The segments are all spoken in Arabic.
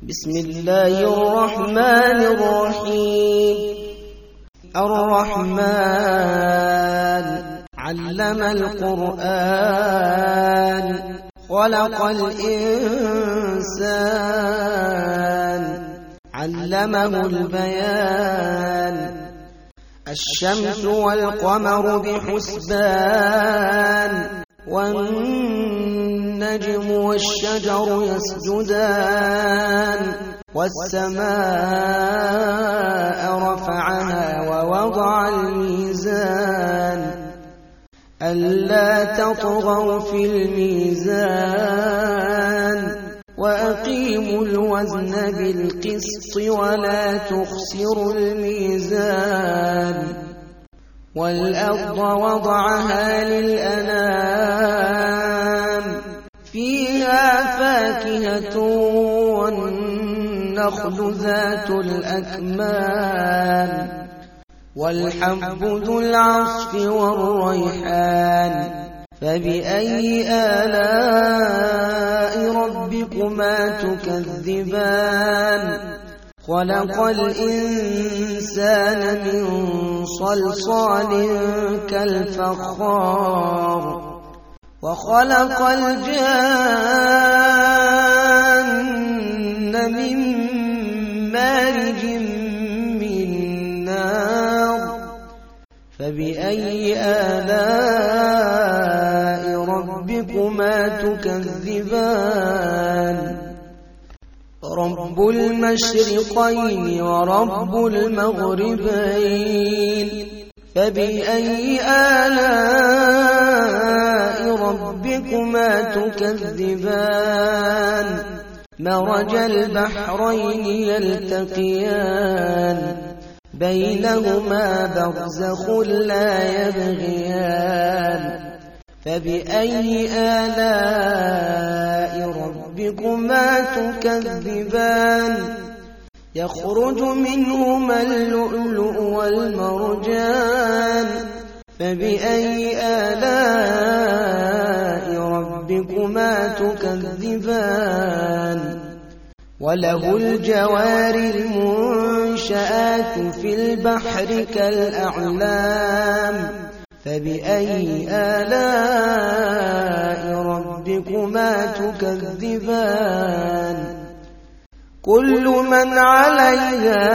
بسم الله الرحمن الرحيم. الرحمن علم القرآن خلق الإنسان علمه البيان الشمس والقمر بحسبان والنجم والشجر يسجدان والسماء رفعها ووضع الميزان ألا تطغوا في الميزان وأقيموا الوزن بالقسط ولا تخسروا الميزان والأرض وضعها للأنام فيها فاكهة والنخل ذات الأكمام والحب ذو العصف والريحان فبأي آلاء ربكما تكذبان خلق الإنسان من صلصال كالفخار وخلق الجان من مارج من نار فبأي آلاء ربكما تكذبان رب المشرقين ورب المغربين فبأي آلاء ربكما تكذبان مرج البحرين يلتقيان بينهما برزخ لا يبغيان فبأي آلاء ربكما تكذبان يخرج منهما اللؤلؤ والمرجان فبأي آلاء ربكما تكذبان وله الجوار المنشآت في البحر كالأعلام فبأي آلاء ربكما تكذبان كل من عليها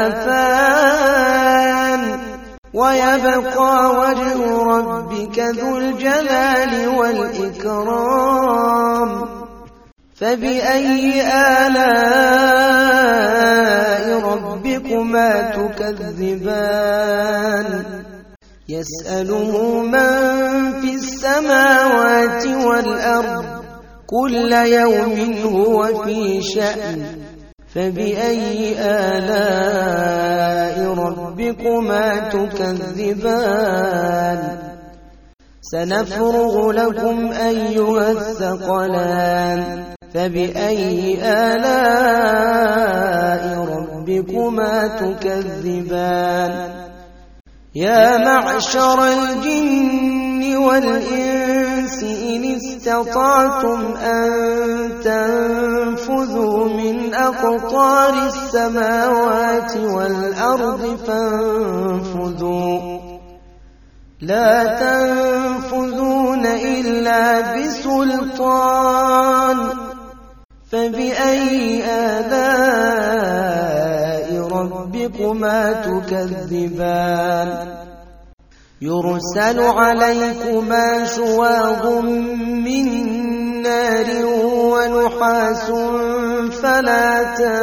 فان ويبقى وجه ربك ذو الجلال والإكرام فبأي آلاء ربكما تكذبان يسأله من في السماوات والأرض كل يوم هو في شأن فبأي آلاء ربكما تكذبان سنفرغ لكم أيها الثقلان فبأي آلاء ربكما تكذبان يا معشر الجن والإنس إن استطعتم أن تنفذوا من أقطار السماوات والأرض فانفذوا لا تنفذون إلا بسلطان فبأي آلاء ربكما تكذبان يرسل عليكما شواظ من نار ونحاس فلا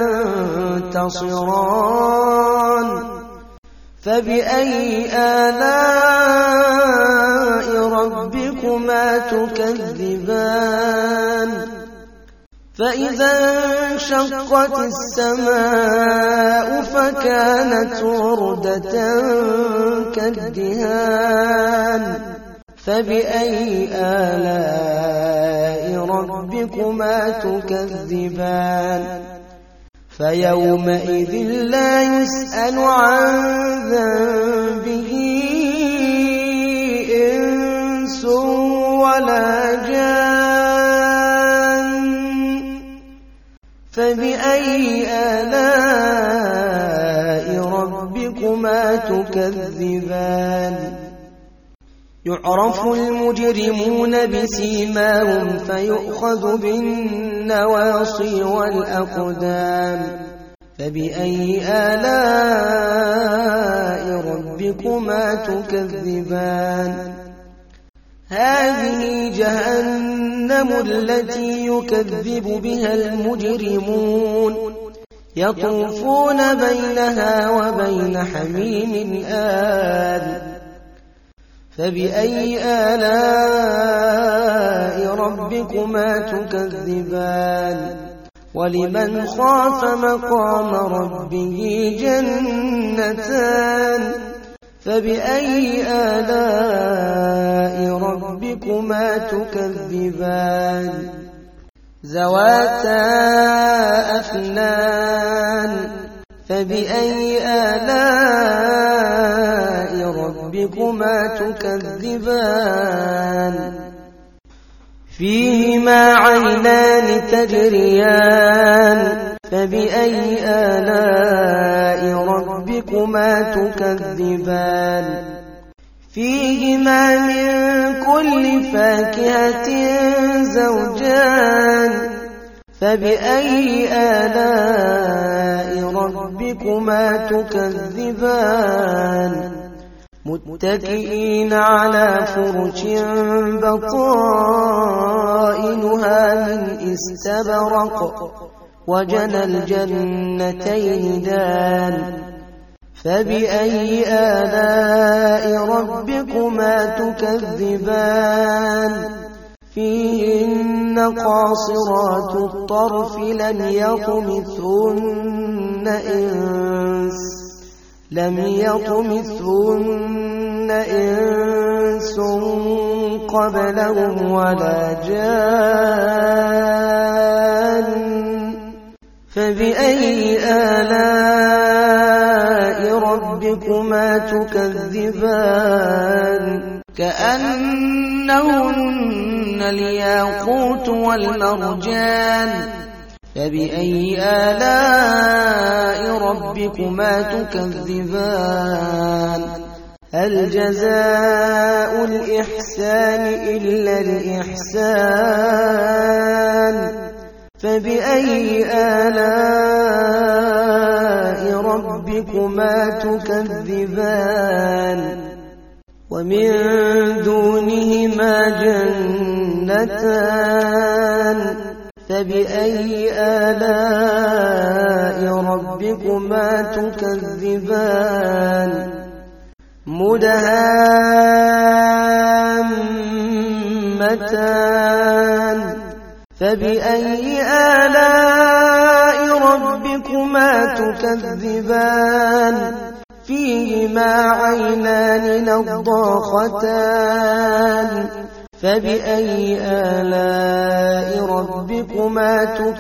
تنتصران فبأي آلاء ربكما تكذبان فإذا انشقت السماء فكانت وردة كالدهان فبأي آلاء ربكما تكذبان فيومئذ لا يسأل عن ذنبه إنس ولا جان فبأي آلاء ربكما تكذبان يعرف المجرمون بسيماهم فيؤخذ بالنواصي والأقدام فبأي آلاء ربكما تكذبان هذه جهنم التي يكذب بها المجرمون يطوفون بينها وبين حميم آن فبأي آلاء ربكما تكذبان ولمن خاف مقام ربه جنتان فبأي آلاء ربكما تكذبان ذواتا أفنان فبأي آلاء ربكما تكذبان فيهما عينان تجريان فبأي آلاء ربكما تكذبان فيهما من كل فاكهة زوجان فبأي آلاء ربكما تكذبان متكئين على فرش بطائنها من استبرق وجنى الجنتين دان فبأي آلاء ربكما تكذبان فيهن قاصرات الطرف لم يطمثهن إنس قبلهم ولا جان فبأي آلاء ربكما تكذبان كأنهن الياقوت والمرجان فبأي آلاء ربكما تكذبان هل جزاء الإحسان إلا الإحسان فبأي آلاء ربكما تكذبان ومن دونهما جنتان فبأي آلاء ربكما تكذبان مدهامتان فبأي آلاء ربكما تكذبان فيهما عينان نضاختان فبأي آلاء ربكما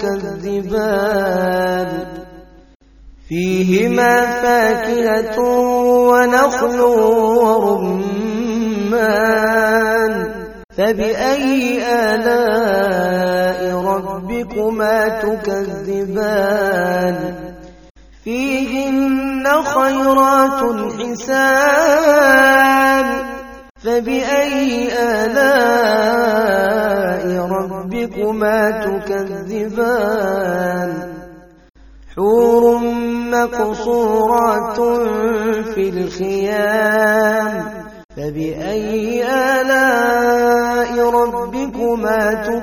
تكذبان فيهما فاكهة ونخل ورمان فبأي آلاء ربكما تكذبان فيهن خيرات حسان فبأي آلاء ربكما تكذبان حور مقصورات في الخيام فبأي آلاء ربكما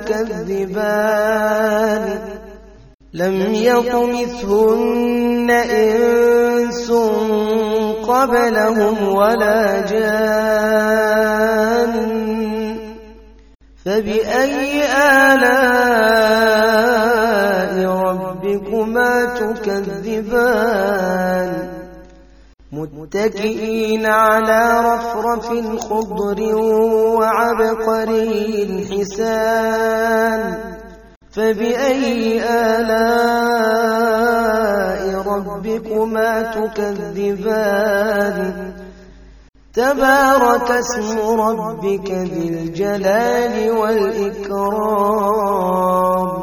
تكذبان لم يطمثهن إنس قبلهم ولا جان فبأي آلاء ربكما تكذبان متكئين على رفرف خضر وعبقري حسان فبأي آلاء ربكما تكذبان تبارك اسم ربك ذي الجلال والإكرام